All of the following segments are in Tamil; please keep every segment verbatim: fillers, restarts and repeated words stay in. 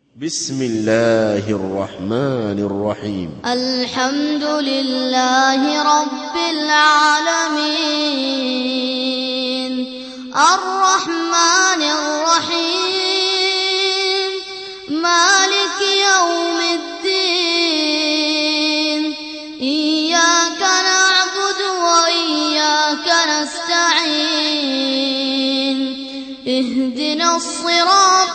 بسم الله الرحمن الرحيم الحمد لله رب العالمين الرحمن الرحيم مالك يوم الدين إياك نعبد وإياك نستعين اهدنا الصراط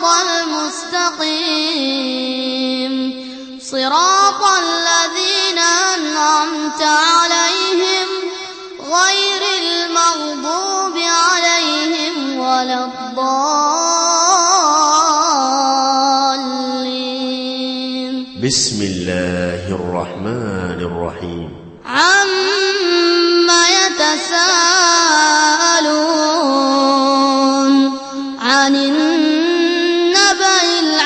المستقيم صراط الذين أنعمت عليهم غير المغضوب عليهم ولا الضالين. بسم الله الرحمن الرحيم عما يتساءلون عن النبأ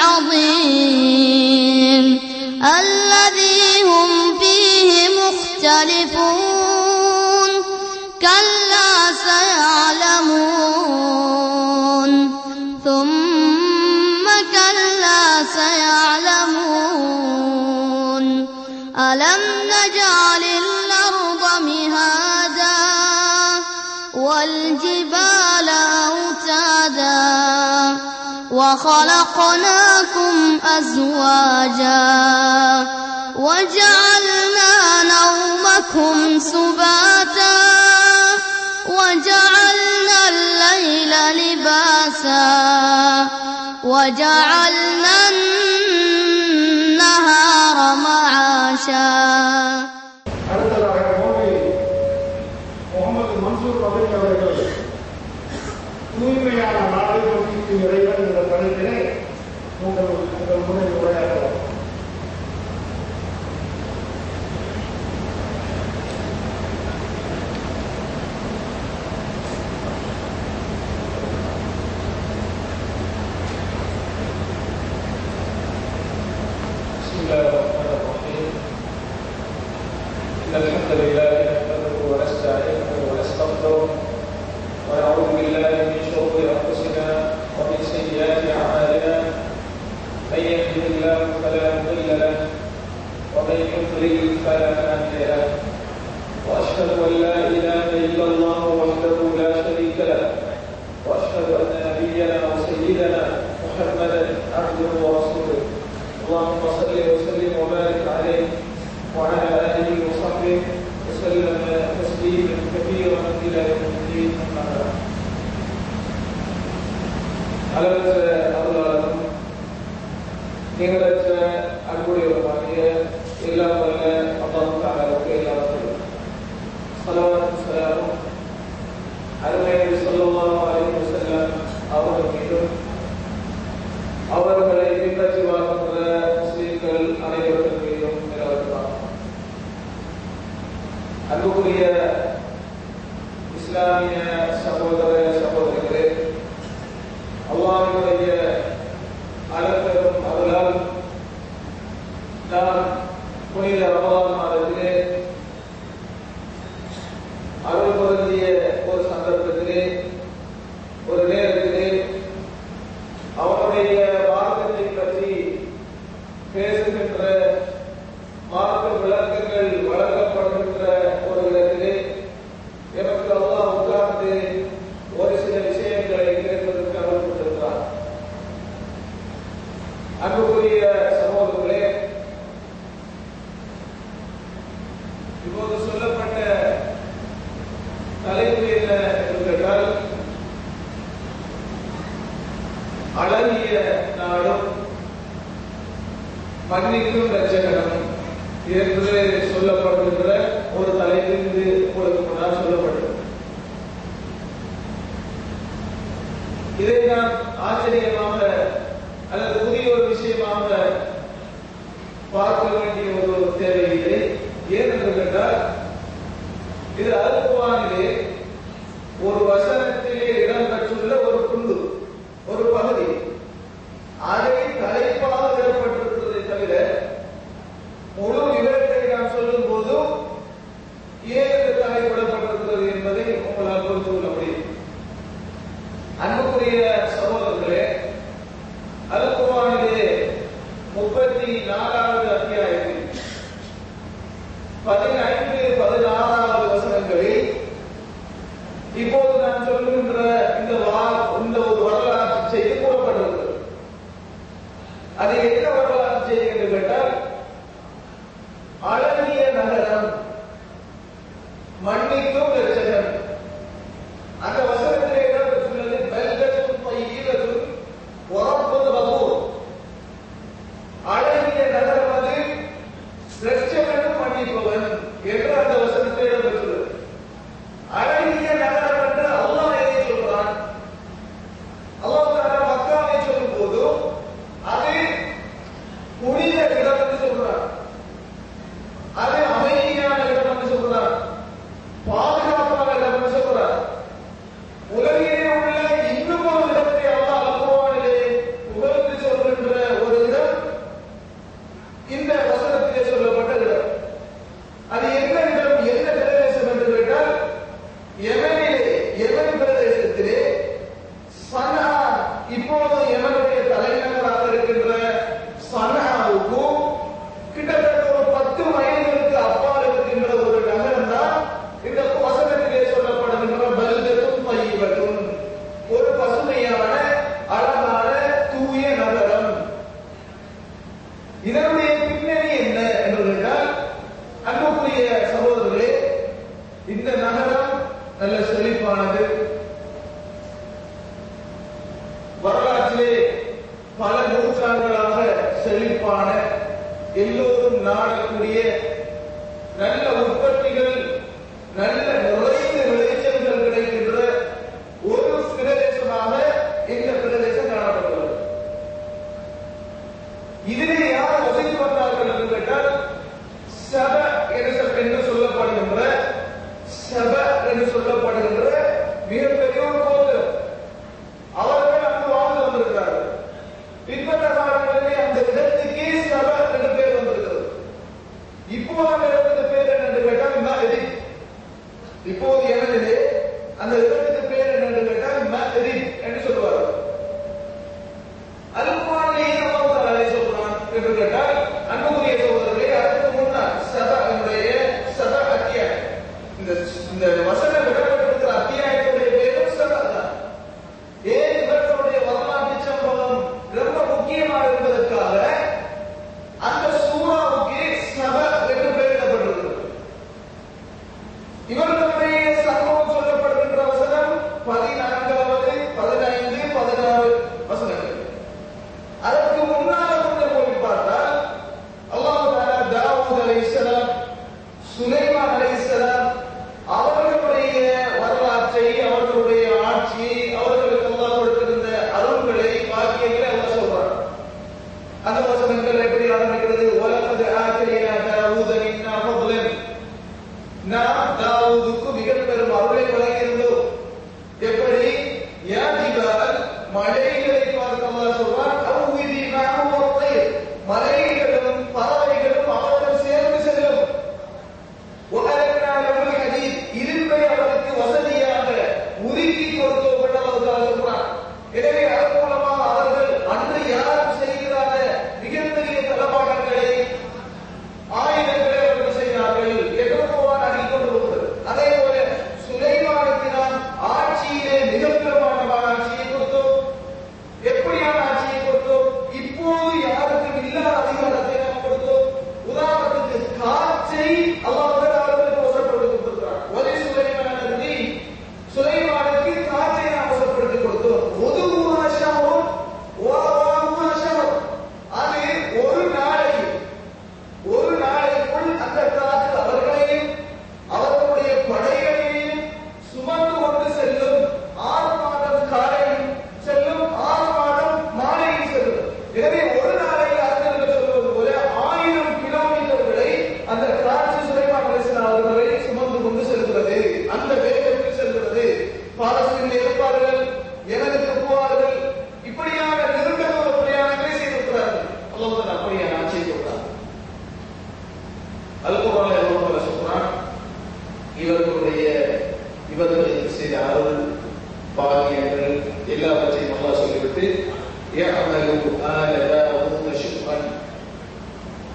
العظيم الذي هم فيه مختلفون كلا سيعلمون ثم كلا سيعلمون ألم نجعل الأرض مهادا والجبال أوتادا وخلقناكم أزواجا وجعلنا نومكم سباتا وجعلنا الليل لباسا وجعلنا النهار معاشا. முகமது மன்சூர் ரபீக் அவர்கள் தூய்மையான நாடு நோக்கி இறைவன் என்ற தலைப்பிலே உங்கள் உங்கள் முறை உரையாடுவார். الحمد لله نحمده ونستعينه ونستغفره ونعوذ بالله من شرور انفسنا ومن سيئات اعمالنا من يهده الله فلا مضل له ومن يضلل فلا هادي له واشهد ان لا اله الا الله وحده لا شريك له واشهد ان نبينا وسيدنا محمدا عبده ورسوله اللهم صل وسلم وبارك عليه وعلى آله وصحبه وسلم تسليما كثيرا إلى يوم الدين. أما بعد. அளவற்ற அருளாளரும் நிகழற்ற அன்புடையவருமாகிய எல்லாம் வல்ல அல்லாஹ் தஆலாவுக்கு எல்லா புகழும் ஸலவாத்தும் ஸலாமும் அருமை நபி ஸல்லல்லாஹு அலைஹி வஸல்லம் அவர்கள் மீதும் அவர்களை பின்பற்றி வாழ்கின்ற முஸ்லிம்கள் அனைவர்கள் மீதும் நிலவரலாம். அன்புக்குரிய இஸ்லாமிய சகோதர சகோதரிகளே, அல்லாஹ்வுடைய அருளும் அருளால் நாம் புனித ரமலான் மாதத்திலே அருள் பொருந்திய ஒரு சந்தர்ப்பத்திலே ஒரு நேரத்திலே அவனுடைய மார்க்கத்தை பற்றி பேசுகின்ற மார்க்க விளக்கங்கள் வழங்கப்படுகின்ற ஒரு இடத்திலே எனக்கு அல்லாஹ் உட்கார்ந்து ஒரு சில விஷயங்களை கேட்பதற்கு அருள் கொடுத்திருக்கிறார். அன்புக்குரிய சகோதரர்களே, இப்போது சொல்லப்பட்ட தலைப்பு என்ன என்று கேட்டால், அழகிய நாடும் மன்னிக்கும் ரட்சகனும் என்று சொல்லப்படுகின்ற ஒரு தலைப்பில் இது உங்களுக்கு முன்னால் சொல்லப்பட்டது. இதை நான் ஆச்சரியமாக அல்லது புதிய ஒரு விஷயமாக பார்க்க வேண்டிய ஒரு தேவையில்லை. ஏனென்று கேட்டால், இது அல் குர்ஆனிலே ஒரு வசனத்திலே இடம்பெற்றுள்ள ஒரு குழு, ஒரு பகுதி. அதை தலைப்பாக விடப்பட்டிருக்கிறதை தவிர முழு விவரத்தை நாம் சொல்லும் போது ஏன் தலைப்பிடப்பட்டிருக்கிறது என்பதை உங்களால் புரிந்து கொள்ள முடியும். அன்புக்குரிய சகோதரர்களே, அல் குர்ஆனிலே இருபத்தி நாலாவது அத்தியாயத்தில் பதினைந்து பதினாறாவது வசனங்களில் இப்போது நான் சொல்லுகின்ற இந்த இந்த ஒரு வரலாற்று செய்தி கூறப்பட்டுள்ளது. அது என்ன வரலாற்று செய்தி என்று கேட்டால், அழகிய நகரம் மன்னிக்கும் இரட்சகன். அந்த வசனத்திலே சொல்லி பல்கத்தும் தையீரத்தும் உரப்பது வகூர். அழகிய நகரம் அது இரட்சகனும் மன்னிப்பவன் என்று அந்த வசனத்திலே இடம்பெற்றுள்ளது. அழகிய நகரம் என்று அல்லாஹ் எதை சொல்றான்? அல்லாஹ் தஆலா மக்காவை சொல்லும் போது அது புனித இடம் என்று சொல்றான், அது அமைதியான இடம் என்று சொல்றான், பாதுகாப்பான இடம் என்று சொல்றான். உலகிலே உள்ள இன்னும் ஒரு இடத்தை அல்லாஹ் அல்-குர்ஆனிலே புகழ்ந்து சொல்கின்ற ஒரு இடம் இந்த வசனத்திலே சொல்லப்பட்ட இடம். அது என்ன இடம், என்ன பிரதேசம் என்று கேட்டால், யமனிலே, யமன் பிரதேசத்திலே சனா, இப்போது யமனுடைய தலைநகராக இருக்கின்ற சனாவுக்கு கிட்டத்தட்ட ஒரு பத்து மைல்களுக்கு அப்பால் இருக்கின்ற ஒரு நகரம் தான் இந்த வசனத்திலே சொல்லப்படுகின்ற பல்கத்தும் தையீபத்தும், ஒரு பசுமையான அழகான தூய நகரம். இதனுடைய பின்னணி என்ன என்று கேட்டால், அன்புக்குரிய சகோதரர்களே, இந்த நகரம் நல்ல செழிப்பானது. வரலாற்றிலே பல நூற்றாண்டுகளாக செழிப்பான, எல்லோரும் நாடக்கூடிய நல்ல உற்பத்திகள், நல்ல நிறைந்த விளைச்சல்கள் கிடைக்கின்ற ஒரு பிரதேசமாக இந்த பிரதேசம் காணப்பட்டுள்ளது. இதிலே யார் வசதி வந்தார்கள் என்று கேட்டால், சப என்று சொல்லப்படுகின்ற சப என்று சொல்லப்படுகின்ற மிகப்பெரிய ஒரு கோத்திரம், அவர்கள் அங்கு வாழ்ந்து வந்திருக்கிறார்கள். பின்பற்ற காலங்களிலே அந்த இடத்துக்கே சப என்று பேர் வந்திருக்கிறது. இப்போது அந்த இடத்துக்கு பேர் என்ன என்று கேட்டால் மஅரிப். இப்போது எமனிலே அந்த இடத்துக்கு பேர் என்ன என்று கேட்டால் மஅரிப் என்று சொல்வார்கள். அல்-குர்ஆனிலே அல்லாஹ் தஆலா சொல்றான் என்று கேட்டால், அன்புக்குரிய சகோதரர்களே, அதற்கு முன்னால் சபஅனுடைய சப அத்தியாயம், இந்த இந்த வசனம் இடம்பெற்றிருக்கிற அத்தியாயத்துடைய பேரும் சப தான். ஏன் இவர்களுடைய வரலாற்று சம்பவம் ரொம்ப முக்கியமாக இருப்பதற்காக அந்த சூறாவுக்கு சப என்று பெயரிடப்பட்டிருக்கிறது. இவர்களுடைய சம்பவம் சொல்லப்படுகின்ற வசனம் பதினான்காவது, பதினைந்து, பதினாறு வசனங்கள். அதற்கு முன்னால் கொஞ்சம் போய் பார்த்தால், அல்லாஹ் தஆலா தாவூத் அலைஹிஸ்ஸலாம், சுலைமான் அலைஹிஸ்ஸலாம் அவர்களுடைய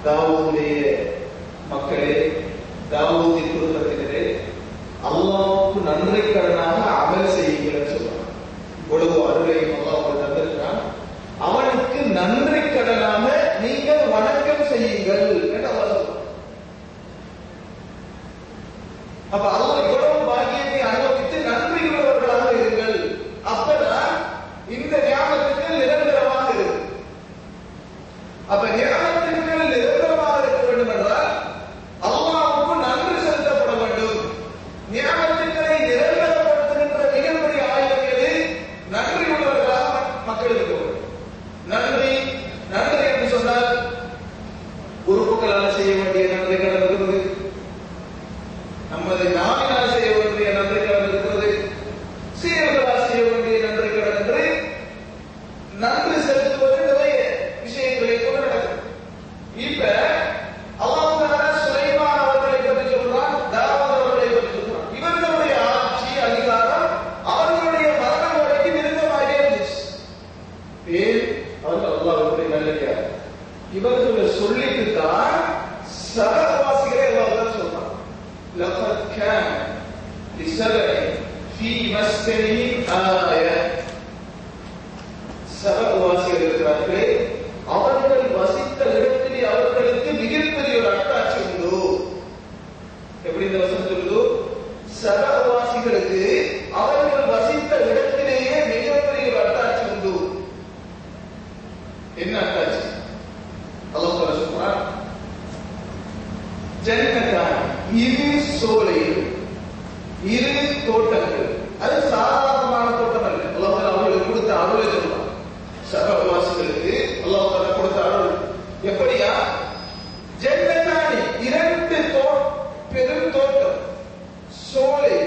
தாவூதுடைய மக்களே, தாவூதின் குடும்பத்தினரே, அல்லாஹ்வுக்கு நன்றி கடனாக அமல் செய்யுங்கள் சொல்றான். இவ்வளவு அருளையும் அல்லாஹ் உங்களுக்கு தந்திருக்கிறான். அவனுக்கு நன்றி கடனாக நீங்கள் வணக்கம் செய்யுங்கள் என்று அல்லாஹ் சொல்றான். அப்ப அல்லாஹ் இவ்வளவு பாக்கியத்தை அனுபவித்து நன்றி உள்ளவர்களாக இருங்கள். அப்பதான் இந்த ஞாபகத்துக்கு நிரந்தரமாக இருக்கும். அப்ப ஞாபகத்துக்கு நிரந்தரமாக இருக்க வேண்டும் என்றால் அல்லாஹ்வுக்கு நன்றி செலுத்தப்பட வேண்டும். ஞாபகத்துக்களை நிரந்தரப்படுத்துகின்ற மிகப்பெரிய ஆயுதம் எது? நன்றி உள்ளவர்களாக மக்கள் இருக்க வேண்டும். நன்றி நன்றி என்று சொன்னால் உறுப்புகளால் செய்ய வேண்டிய நன்றி கடன் இருக்கிறது, நமது நாவினால் செய்ய வேண்டிய நன்றி கடன் இருக்கிறது, செயல்களால் செய்ய வேண்டிய நன்றி கடன் என்று நன்றி செலுத்துவது நிறைய விஷயங்களை கொண்டு நடக்கும். இப்ப அல்லாஹ் தஆலா சுலைமான் அவர்களை பற்றி சொல்றான், தாவூத் அவர்களை பற்றி சொல்றான். இவர்களுடைய ஆட்சி அதிகாரம் அவர்களுடைய மரணம் வரைக்கும் நெருக்கமாகவே இருந்துச்சு. ஏன்? அவர்கள் அல்லாஹ்வுடைய நல்லடியார். இவர்களை சொல்லிட்டு தான் சகவாசிகளை அல்லாஹ் தான் சொல்றான். لقد كان لسبع في مسكنهم آية. சகவாசிகள் இருக்கிறார்களே, அவர்கள் வசித்த இடத்திலே அவர்களுக்கு மிகப்பெரிய ஒரு அட்டாட்சி உண்டு. எப்படி இந்த வசனம் சொல்லுது? சகவாசிகளுக்கு அவர்கள் வசித்த இடத்திலேயே மிகப்பெரிய ஒரு அட்டாட்சி உண்டு. என்ன அட்டாட்சி? அல்லாஹ் சொல்றான், ஜன்னத்தான், இரு சோலைகள், இரு தோட்டங்கள். அது சாதாரணமான தோட்டம் அல்ல. அல்லாஹ் அவர்களுக்கு கொடுத்த அருளை சொல்றான். சகவாசிகளுக்கு அல்லாஹ் கொடுத்த அருள் எப்படியா? ஜன்னத்தானி, இரண்டு பெரும் தோட்டம், சோலை,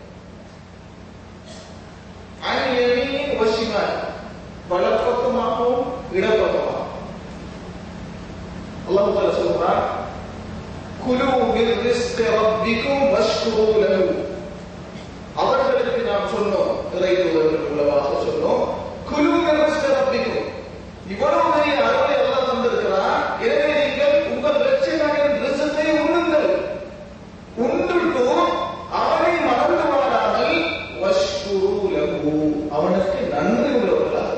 அன்யமீன் வஷிமான், வலப்பக்கமாகவும் இடப்பக்கமாகவும். அல்லாஹ் தஆலா சொல்றான், குலு மின் ரிஸ்கி ரப்பிக்கும் வஷ்குரு லஹு. அவர்களுக்கு நாம் சொன்னோம், இறைத்தூதர்கள் மூலமாக சொன்னோம், குலு மின் ரிஸ்கி ரப்பிக்கும், இவ்வளவு பெரிய அருளை அல்லாஹ் தந்திருக்கிறான், எனவே நீங்கள் உங்கள் இரட்சகனின் ரிஸ்கை உண்ணுங்கள். உண்டுட்டு அவனை மறந்து வாடாமல் வஷ்குரு லஹு, அவனுக்கு நன்றி உள்ளவர்களாக.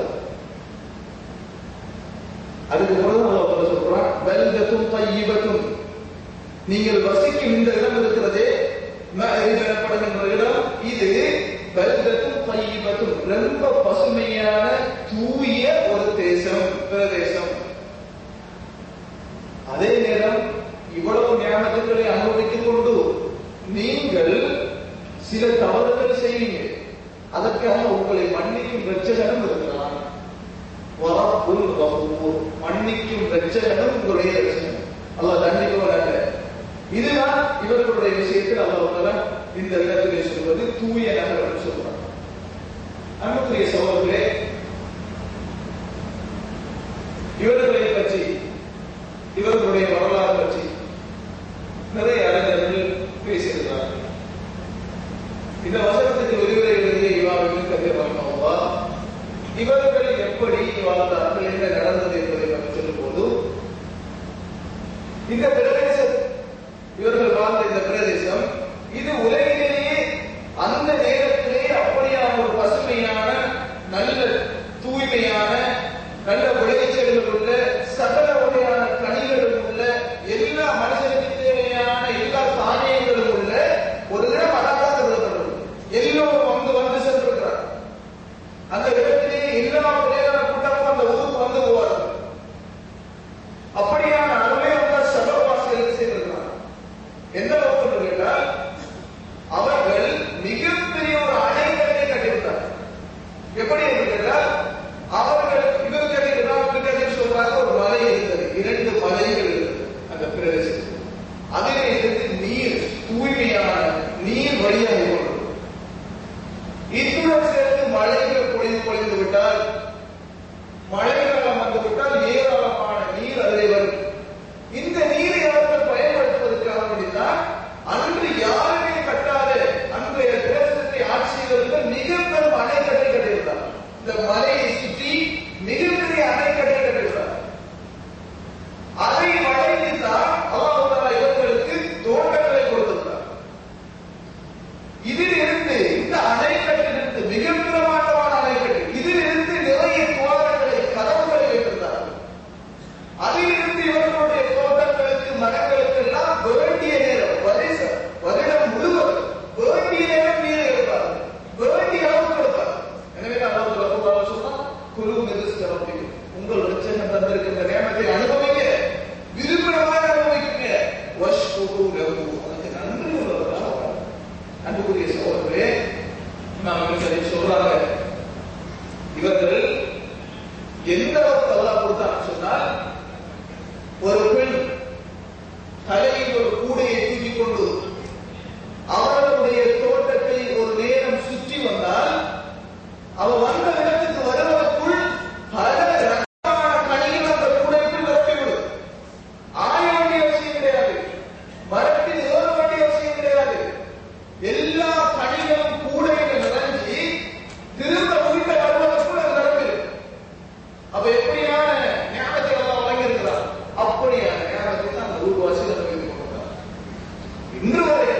அதுக்கு பிறகு அல்லாஹ் சொல்றான், பல்தத்துன் தய்யிபத்துன், நீங்கள் வசிக்கும் இந்த இடம் இருக்கிறதே எனப்படுகின்ற இடம், இது பல்தத்துன் தய்யிபத்துன், ரொம்ப பசுமையான தூய ஒரு தேசம், பிரதேசம். அதே நேரம் இவ்வளவு ஞானத்துக்களை அனுபவித்துக் கொண்டு நீங்கள் சில தவறுகள் செய்வீங்க, அதற்காக உங்களை மன்னிக்கும் இரட்சகனும் இருக்கிறான். வரப்புல் கஃபூர், மன்னிக்கும் இரட்சகனும் உங்களுடைய இரட்சகன். அல்லாஹ் தண்டிக்கவல்ல. இதுதான் இவர்களுடைய விஷயத்தில் அல்லாஹ் இந்த இடத்திலே சொல்வது தூய நகரம் சொல்றாங்க. அன்புக்குரிய சகோதரர்களே, இவர்களை பற்றி, இவர்களுடைய வரலாறு பற்றி நிறைய அறிஞர்கள் பேசியிருக்கிறார்கள். இந்த வசனத்துக்கு விரிவுரை எழுதிய இமாம் இப்னு கதீர் ரஹ்மத்துல்லாஹ் இவர்கள் எப்படி வாழ்ந்தார்கள், என்ன நடந்தது என்பதை பற்றி சொல்லும் போது, இந்த பிரதேசம், இவர்கள் வாழ்ந்த இந்த பிரதேசம், இது உலகிலேயே அந்த நேரத்திலே அப்படியான ஒரு பசுமையான, நல்ல தூய்மையான, நல்ல விளைச்சல்கள் உள்ள, சகல வகையான கனிகளும் உள்ள, எல்லா மனுஷனுக்கு தேவையான எல்லா தானியங்களும் உள்ள ஒரு இடம் அழகாக விடப்பட்டது. எல்லோரும் வந்து வந்து சென்றிருக்கிறார். அந்த இடத்திலேயே எல்லா விளையாட கூட்டமும் அந்த ஊருக்கு வந்து போவார்கள். அப்படியான அருளை அந்த சகவாசி ஒரு பெண் தலையில் ஒரு கூடையை தூக்கிக் கொண்டு அவர்களுடைய தோட்டத்தை ஒரு நேரம் சுற்றி வந்தால் அவர் வந்த இடத்துக்கு வருவதற்குள் பல ரகமான கனிகள் அந்த கூடைக்குள் நிரப்பிவிடும். ஆய வேண்டிய அவசியம் கிடையாது, மரத்தில் ஏற வேண்டிய அவசியம் கிடையாது. எல்லா கனிகளும் கூடையில் நிறைஞ்சி திரும்ப வீட்டை வருவதற்குள் அது நிரம்பிடும். அப்ப எப்படியான ஞானத்தை எல்லாம் வழங்கியிருக்கிறார், அப்படியான ஞானத்தை தான் அந்த ஊர்வாசிகள் வைத்துக் கொண்டிருக்கிறார். இன்று வரை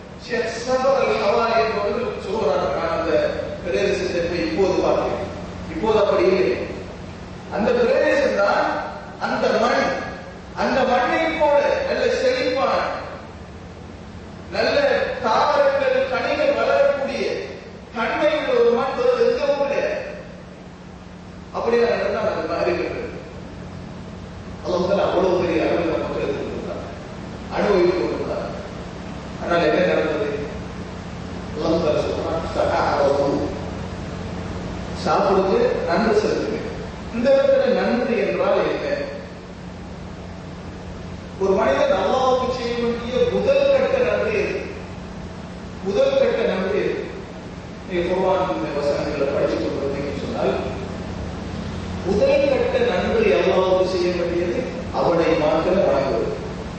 சொல்றாங்க அந்த பிரதேசத்தை இப்போது பார்க்கிறேன். இப்போது அப்படி இல்லை. அந்த பிரதேசம் தான் அந்த மண், அந்த மண்ணை போல நல்ல செழிப்பான நல்ல தாவரங்கள் கனிகள் வளரக்கூடிய தன்மை உள்ள ஒரு மண் எங்கவும் இல்லை. அப்படியான இடம் தான் அது அறிவிக்கிறது. அல்லாஹ் அவ்வளவு பெரிய அறிவு மக்களுக்கு கொடுத்தார், அனுபவித்துக் கொண்டிருந்தார். ஆனால் என்ன நடந்தது? சாப்பிடுவது நன்றி செலுத்துங்க. இந்த இடத்துல நன்றி என்றால் என்ன? ஒரு மனிதன் அல்லாஹ்வுக்கு செய்ய வேண்டிய முதல் கட்ட நன்றி எது? முதல் கட்ட நன்றி எது? நீங்க குர்ஆன் வசனங்களை படிச்சுக் கொண்டிருந்தீங்கன்னு சொன்னால் முதல் கட்ட நன்றி அல்லாஹ்வுக்கு செய்ய வேண்டியது அவனை மாத்திரம் வணங்குவது.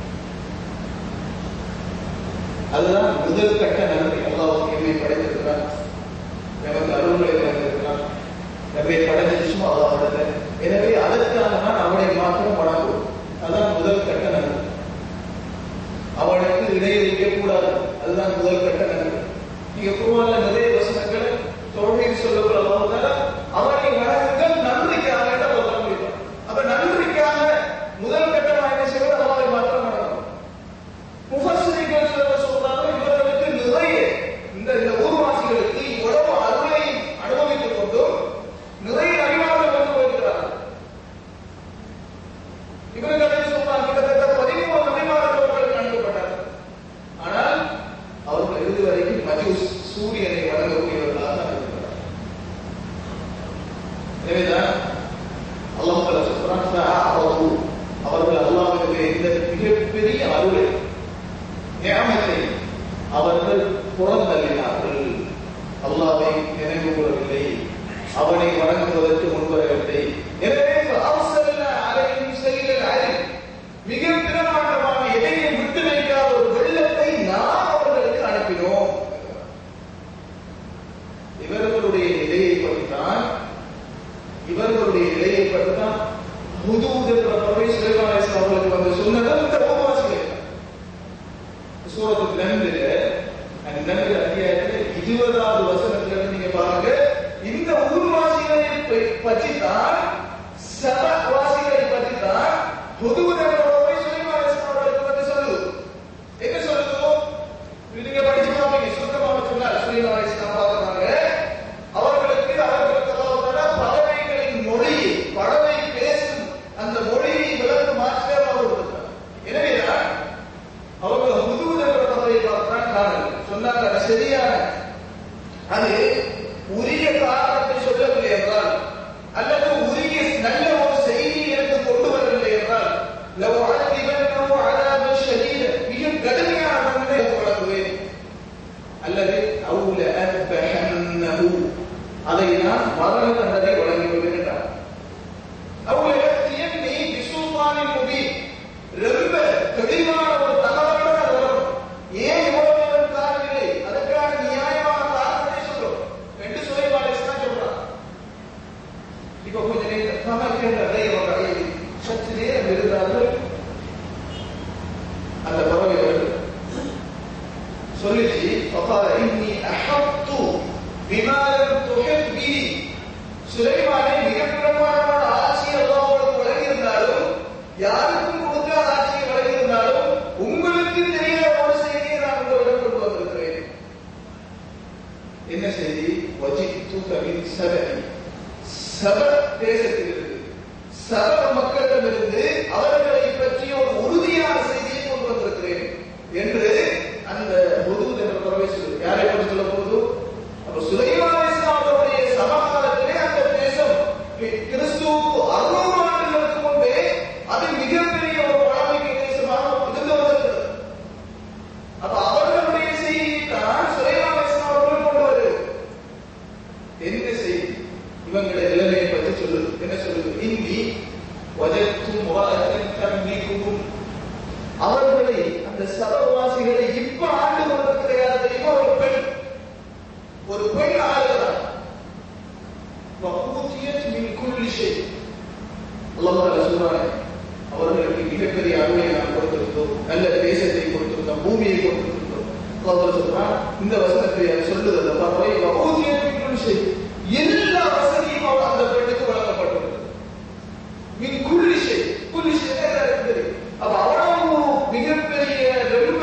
அதுதான் முதல் கட்ட நன்றி. அல்லாஹ் எம்மை படைத்திருக்கிறான், நமக்கு அருள்களை வழங்கியிருக்கிறான், நம்மை படைச்சிச்சுமோ அல்லாஹ். எனவே அதற்காக நான் அவனை மாத்திரம் வணங்குவோம். அதுதான் முதல் கட்ட நன்றி. அவனுக்கு இணை வைக்க கூடாது, அதுதான் முதல் கட்ட நன்றி. நீங்க குர்ஆன்ல நிறைய வசனங்களை தௌஹீத் சொல்லக்கூடிய அல்லாஹ் அவனை வணங்குங்கள் நன்றிக்காக அல்லாஹ் சொல்லிட்டான். அப்ப நன்றிக்காக முதல் கட்டமாக என்ன செய்வது? அல்லாஹ்வை மாத்திரம் வணங்கணும். முஃபஸ்ஸிரீன்கள் சொல்றாங்க, இவர்களுக்கு நிறைய இந்த இந்த ஊர்வாசிகளுக்கு இவ்வளவு அருளை அனுபவித்துக் கொண்டும் நிறைய அறிவாளர்கள் வந்து போயிருக்கிறார்கள். இவர்கள் சொல்றாங்க கிட்டத்தட்ட பதிமூணு நபிமார்கள் அவர்களுக்கு அனுப்பப்பட்டார்கள். ஆனால் அவர்கள் இறுதி வரைக்கும் மஜூஸ் சூரியனை வணங்கக்கூடியவர்களாக தான் இருக்கிறார்கள். எனவேதான் அல்லாஹ் தஆலா சொல்றான், அவர்கள் அல்லாஹ்வுடைய இந்த மிகப்பெரிய அருளை நியமத்தை அவர்கள் புறந்தள்ளினார்கள். அல்லாஹ்வை நினைவு கூறவில்லை, அவனை வணங்குவதற்கு முன்வரவில்லை. எனவே மிக பிரமாண்டமான எதையும் விட்டு வைக்காத ஒரு வெள்ளத்தை நாம் அவர்களுக்கு அனுப்பினோம். இவர்களுடைய நிலையை பற்றித்தான் இவர்களுடைய நிலையை பற்றித்தான் ஹுதூத் என்ற பறவை சுலைமான் அலைஹிஸ்ஸலாம் அவர்களுக்கு வந்து சொன்னது இந்த ஊர்வாசிகள். சூரத்துல் நம்லில் அந்த நம்ல் அத்தியாயத்தில் இருபதாவது வசனத்துல நீங்க பாருங்க, இந்த ஊர்வாசிகளை பற்றி தான் சபவாசிகளை பற்றி தான் ஹுதூத் என்ற பறவை சுலைமான் அலைஹிஸ்ஸலாம் அவர்களுக்கு வந்து சொல்லுது. என்ன சொல்லுது? நீங்க படிச்சு பாருங்க. சுத்தமாக சொன்னார் சுலைமான் அலைஹிஸ்ஸலாம் பார்த்தாங்க, அவர்களுக்கு அவர்களுக்கு அல்லாஹ் பறவைகளின் மொழி, பறவை பேசும் அந்த மொழியை விளக்கு மாற்றமாக கொடுத்தார். எனவேதான் அவர்கள் ஹுதூத் என்ற பறவையை பார்த்தாங்க, சொன்னாங்க சரியான அது உரிய காரணத்தை சொல்லவில்லை என்றால் அல்லது உரிய நல்ல ஒரு செய்தியை எனக்கு கொண்டு வரவில்லை என்றால் லவ் அஅதிபன்னஹு அஸாபன் ஷதீதன், மிக கடுமையான தண்டனை வழங்குவேன். அல்லது அவுல அத்பஹன்னஹு, அதை நான் மரண தண்டனை வழங்கிவிடுவேன் என்றார். அவுல யக்தியன்னி பிசுல்தானின் முபீன், ரொம்ப தெளிவான ஒரு தகவலோடு அது வரும். ஏன் இவ்வளவு காரணம் இல்லை, அதற்கான நியாயமான காரணத்தை சொல்லும் என்று சுலைமான் அலைஹிஸ்ஸலாம் சொல்றார். இப்போ கொஞ்ச நேரம் சமக்கின்ற நிறைய சற்று நேரம் இருந்தார்கள். அந்த பறவைகள் சொல்லிச்சு, فقال إني أحطت بما لم تحط به. சுலைமானை மிக பிரமாண்டமான ஆட்சி அல்லாஹ் உங்களுக்கு வழங்கியிருந்தாலும், யாருக்கும் கொடுக்காத ஆட்சியை வழங்கியிருந்தாலும், உங்களுக்கு தெரியாத ஒரு செய்தியை நான் உங்களிடம் கொண்டு வந்திருக்கிறேன். என்ன செய்தி? வஜித்துக மின் சபஇ, சப தேசத்திலிருந்து, சப மக்களிடமிருந்து அவர்களை பற்றிய ஒரு உறுதியான செய்தியை கொண்டு வந்திருக்கிறேன் என்று அந்த ஹுதூத் என்ற பறவை சொல்லுது. யாரை பற்றி சொல்ல போகுது? அப்ப சுலைமான் அலைஹிஸ்ஸலாம் அவருடைய சமகாலத்திலே அந்த தேசம் கிறிஸ்துவுக்கு அறுநூறு ஆண்டுகளுக்கு முன்பே அது மிகப்பெரிய ஒரு இந்த சபவாசிகளை இப்ப ஆண்டு கொண்டிருக்கிற யார் தெரியுமா? ஒரு பெண். ஒரு பெண் ஆளுகிறார். அவர்களுக்கு மிகப்பெரிய அருளை நாம் கொடுத்திருந்தோம், நல்ல தேசத்தை கொடுத்திருந்தோம், பூமியை கொடுத்திருந்தோம். சொல்றான் இந்த வசனத்தை சொல்லுது எல்லா வசதியும் அந்த பெண்ணுக்கு வழங்கப்பட்டுள்ளது. அப்ப அவ்வளவு மிகப்பெரிய ரொம்ப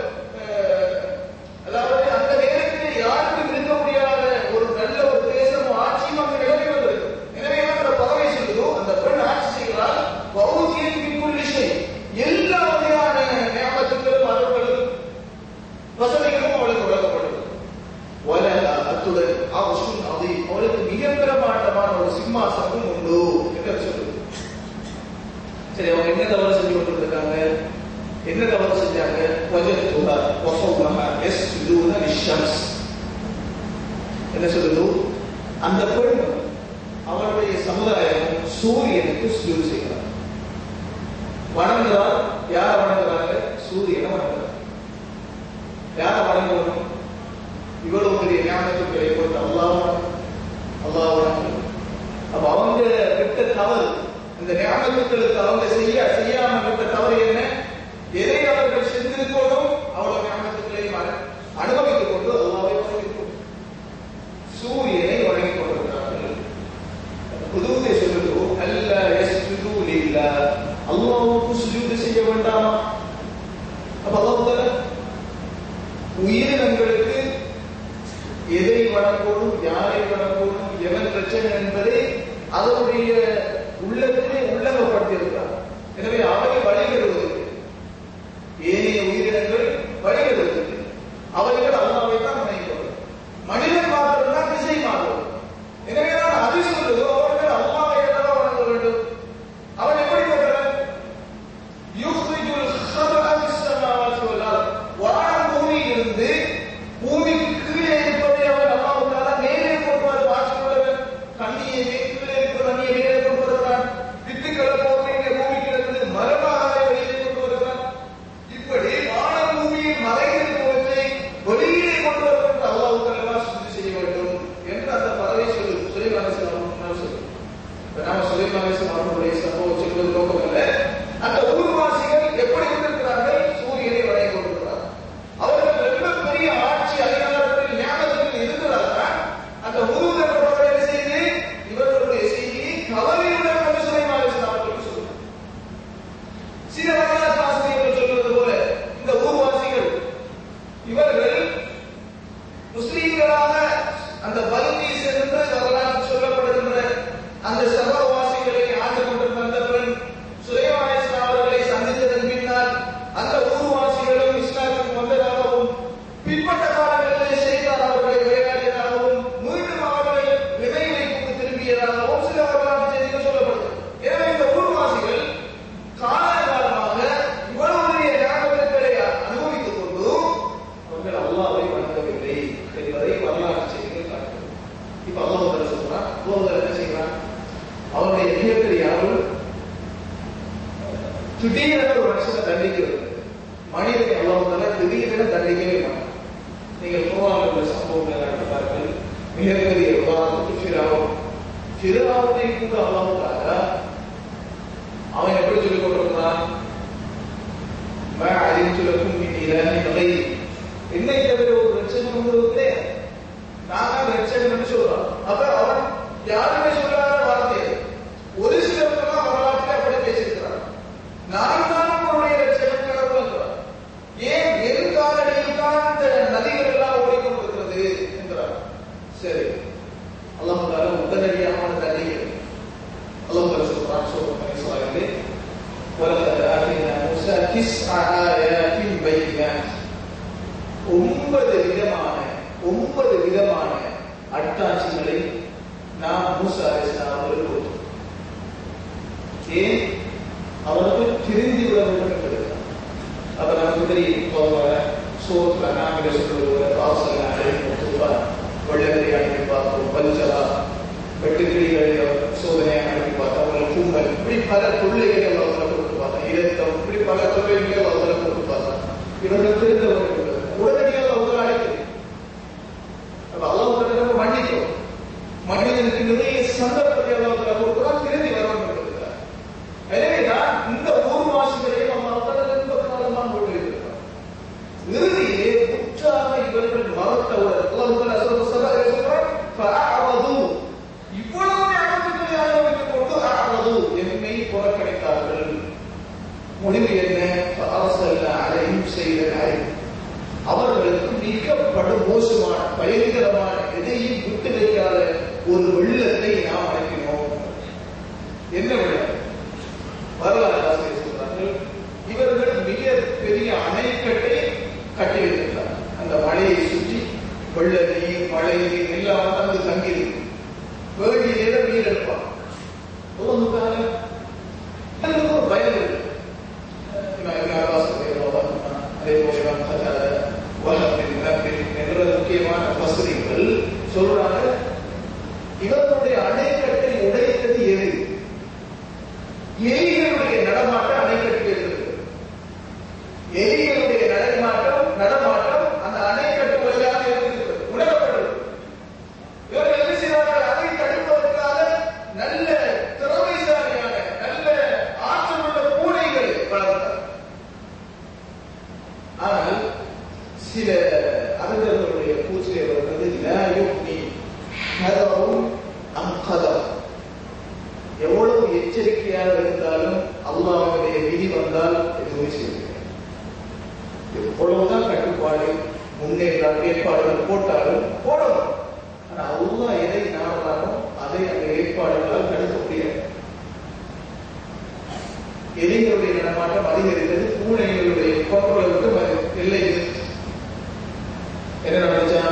அதாவது அந்த நேரத்தில் யாருக்கும் இருக்க முடியாத ஒரு நல்ல ஒரு தேசமும் ஆட்சியும் அங்கு நிலவி வந்திருக்கு. எனவே அந்த பதவி சொல்லுதோ அந்த பெண் ஆட்சி செய்கிறார். எல்லா வகையான ஞாபகங்களும் அருள்களும் வசதிகளும் அவளுக்கு வழங்கப்பட்டது. அத்துடன் அவளுக்கு மிக பிரமாண்டமான ஒரு சிம்மாசனம் உண்டு என்று சொல்லுது. சரி, அவங்க என்ன தவறு செஞ்சு கொண்டிருக்காங்க? என்ன தவறு செஞ்சாங்க? என்ன சொல்லுது? அந்த பெண் அவருடைய சமுதாயம் சூரியனுக்கு சுஜூத் செய்கிறார். வணங்குகிறார். யாரை வணங்குறாங்க? சூரியனை வணங்குறார். யாரை வணங்கணும்? இவ்வளவு பெரிய ஞானத்துக்களை போட்டு அல்லாஹ் அல்லாஹ் வணங்கணும். அப்ப அவங்க விட்ட தவறு, இந்த ஞானத்துக்களுக்கு அவங்க செய்ய செய்யாம விட்ட தவறு என்ன? எதை அவர்கள் செஞ்சிருக்கணும்? அவ்வளவு ஞானத்துக்களை அனுபவித்துக் கொண்டு அல்லாஹ்வை வணங்கிக் கொண்டு சூரியனை வணங்கிக் கொண்டிருக்கிறார்கள். புதுவை சொல்லுதோ அல்ல யஸ்ஜுது லில்லாஹ், அல்லாஹ்வுக்கு சுஜூத் செய்ய வேண்டாமா? அப்ப அல்லாஹ் உயிரினங்களுக்கு எதை வணங்கணும், யாரை வணங்கணும், எவன் பிரச்சனை என்பதை அதனுடைய உள்ளத்திலே உள்ளங்கப்படுத்தியிருக்கிறார். எனவே அவை வழிபடுவதற்கு ஏனைய உயிரினங்கள் வழிபடுவதற்கு அவைகள் அல்லாஹ்வை தான் வணங்குவார்கள். மனிதன் மாத்திரம்தான் திசை மாறுவது. எனவேதான் அது சொல்லுதோ அவர்கள் அல்லாஹ்வை தான் வணங்க வேண்டும். அவன் எப்படிப்பட்டவன்? யுஹ்ரிஜுல் ஹபஅ ஃபிஸ் ஸமாவாத்தி வல் அர்த், வானம் பூமியிலிருந்து பூமிக்கு கீழே இருப்பதை அவன் அல்லாஹ் தஆலா மேலே கொண்டு வந்து ஆட்சியுள்ளவன். கண்ணியை கீழே இருக்கிற கண்ணியை மேலே கொண்டு வருகிறான். வித்துக்களை போடுறீங்க பூமிக்கு இருந்து மரமாக வெளியே கொண்டு வருகிறான். இப்படி வானம் பூமியில் மறைந்திருப்பவற்றை வெளியே கொண்டு வருவதற்கு அல்லாஹ் தஆலா சுஜூத் செய்ய வேண்டும் என்று அந்த பறவை சொல்லுது. சுலைமான் அலைஹிஸ்ஸலாம் சொல்லுது. நாம சுலைமான் அலைஹிஸ்ஸலாம் அவர்களுடைய சம்பவம் சொல்வது நோக்கம் அல்ல. அந்த ஊர்வாசிகள் எப்படி கொண்டிருக்கிறார்கள்? சூரியனை வணங்கி கொண்டிருக்கிறார்கள். அவர்கள் ரொம்ப பெரிய ஆட்சி அதிகாரத்தில் ஞானத்தில் இருக்கிறார்கள். அந்த ஊர்கள் என்ன செய்து இவர்களுடைய செய்தியை கவலையுடன் வந்து சுலைமான் அலைஹிஸ்ஸலாம் அவர்களுக்கு சொல்லுவார். சில வரலாற்று ஆசிரியர்கள் சொல்வது போல இந்த ஊர்வாசிகள் இவர்கள் முஸ்லிம்களாக அந்த பல்கீஸ் என்ற வரலாற்று சொல்லப்படுகின்ற அந்த சபவாசிகளை ஆண்டு கொண்டிருந்த அந்த பெண் சுலைமான் அலைஹிஸ்ஸலாம் அவர்களை சந்தித்ததன் பின்னால் அந்த ஊர்வாசிகளும் இஸ்லாமுக்கு வந்ததாகவும் பிற்பட்ட காலங்களிலே செய்தார் அவர்களை விளையாடியதாகவும் மீண்டும் அவர்களை விதை வைப்புக்கு திரும்பியதாகவும் சில வரலாற்று செய்திகள் சொல்லப்படுகிறது. எனவே இந்த ஊர்வாசிகள் காலகாலமாக இவ்வளவு பெரிய ஞாபகங்களை அனுபவித்துக் கொண்டு அவர்கள் அல்லாஹ்வை வணங்கவில்லை என்பதை வரலாற்று செய்திகள் காட்டுகிறது. இப்ப அல்லாஹ் சொல்றான், அல்லாஹ் என்ன செய்கிறான்? அவருடைய மிகப்பெரிய அருள் திடீரென ஒரு மனுஷனை தண்டிக்கிறது. மனிதனை அல்லாஹ் திடீரென தண்டிக்கவே மாட்டான். நீங்கள் குர்ஆனில் உள்ள சம்பவங்களை நடத்துவார்கள். மிகப்பெரிய உதாரணத்துக்கு ஃபிரௌன். ஃபிரௌனை கூட அல்லாஹ் தஆலா அவன் எப்படி சொல்லிக் கொண்டிருக்கிறான்? மா அலிம்து லக்கும் மின் இலாஹின் கைரி, என்னை தவிர ஒரு ரட்சகன் உங்களுக்கு நான் ரட்சகன் சொல்றான். அப்ப அவன் யாருமே சொல்லாத வார்த்தை. ஒரு சிலர் வரலாற்றில் அப்படி பேசியிருக்கிறார். நான் தான் உன்னுடைய ரட்சகன் கடவுள். ஏன் என் காலடியில் தான் இந்த நதிகள் எல்லாம் ஓடிக்கொண்டிருக்கிறது என்கிறார். சரி, அல்லாஹ் தஆலா உடனடியாக தண்டிக்கிறது. அல்லாஹ் தஆலா சொல்றான் சூரத்துல் இஸ்ராயிலே وَلَقَدْ آتَيْنَا مُوسَى تِسْعَ آيَاتٍ بَيِّنَاتٍ, ஒன்பது விதமான ஒன்பது விதமான அட்டாட்சிகளை நாம் மூசா அலைஹிஸ்ஸலாம் அவர்களுக்கு கொடுத்தோம். ஏன்? அவர்கள் திருந்தி விட வேண்டும் என்பதற்காக. அப்ப நமக்கு தெரியும் சூரத்துல நாமில சொல்லுவது வெள்ளத்தை அனுப்பி பார்த்தோம், பல்சலா வெட்டுக்கிளிகளை சோதனையை அனுப்பி பார்த்தோம், அவங்களை கும்பல், இப்படி பல தொல்லைகளை அவர்களை கொடுத்து பார்த்தோம், இலக்கம், இப்படி பல தொல்லைகளை அவர்களை கொடுத்து பார்த்தோம். இவர்கள் தெரிந்தவர்கள் உடனடியாக அவங்க அழைக்கிறது. அல்லாஹ் மன்னிக்கும். மனிதனுக்கு நிறைய சந்தர்ப்பத்தை அல்லாஹ் கொடுக்கிறார், திரும்பி வரணும் இருக்கிறார். எனவேதான் இந்த ஊர் வாசிகளையும் அல்லாஹ் எண்பத்தி நாலு மாதம் போட்டிருக்கிறார். இறுதியிலே முற்றாக இவர்கள் மறத்தவுடன் அல்லாஹ் சொல்றார், இவ்வளவு ஞாபகங்களை அனுபவித்துக் கொண்டு அறது எம்மை புறக்கணித்தார்கள். முடிவு என்ன? அதையும் செய்தார்கள். அவர்களுக்கு மிகப்படும் மோசமான பயங்கரமான எதையும் விட்டு வைக்காத ஒரு வெள்ளத்தை நாம் அழைக்கிறோம். என்ன வெள்ளம்? வரலாறு ஆசிரியர் சொல்றார்கள், இவர்கள் மிக பெரிய அணைக்கட்டை கட்டி வைத்திருக்கிறார். அந்த மழையை சுற்றி வெள்ள நீர், மழை நீர் எல்லாம் வந்து தங்கியிருக்கு. வேண்டிய நேரம் நீர் எடுப்பான். ஒரு பயம் இருக்கு. அதே போல முக்கியமான வசதிகள் சொல்றாங்க, இவர்களுடைய அணைக்கட்டை உடைத்தது எது? எலிகளுடைய நடமாட்டம் அணைக்கட்டு இருந்தது. எலிகளுடைய நடமாட்டம் நடமாட்டம் அந்த அணைக்கட்டு வழியாக இருக்கிறது, உணரப்படுது. இவர்கள் என்ன செய்வார்கள்? அதை தடுப்பதற்காக நல்ல திறமைசாலியான நல்ல ஆற்றல் உள்ள பூனைகளை வளர்த்தார். ஆனால் சில அறிஞர்களுடைய பூச்சியை வருவது எவ்வளவு எச்சரிக்கையாக இருந்தாலும் அல்லாஹ்வுடைய விதி வந்தால் எதுவும் செய்ய எவ்வளவுதான் கட்டுப்பாடு முன்னேற்றம் ஏற்பாடுகள் போட்டாலும் போடணும். ஆனா அல்லாஹ் எதை நாடுறானோ அதை அந்த ஏற்பாடுகளால் தடுக்க முடியாது. எலிகளுடைய நடமாட்டம் அதிகரித்தது, பூனைகளுடைய கொண்டோலை விட்டு எல்லை என்ன நடந்துச்சா?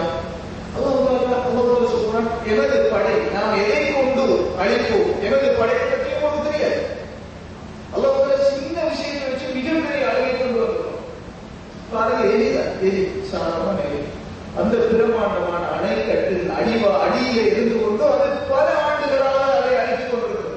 எமது படை நாம் எதை கொண்டு அழிப்போம், எமது படையை பற்றி உங்களுக்கு தெரியாது. அல்லாஹ் சின்ன விஷயத்தை வச்சு மிகப்பெரிய அளவை கொண்டு வந்துடும். பாருங்க, எலிதான், எலி சாதாரண எலி. அந்த பிரமாண்டமான அணைக்கட்டின் அடிவா அடியில இருந்து கொண்டு அது பல ஆண்டுகளாக அதை அழித்துக் கொண்டிருக்கிறது.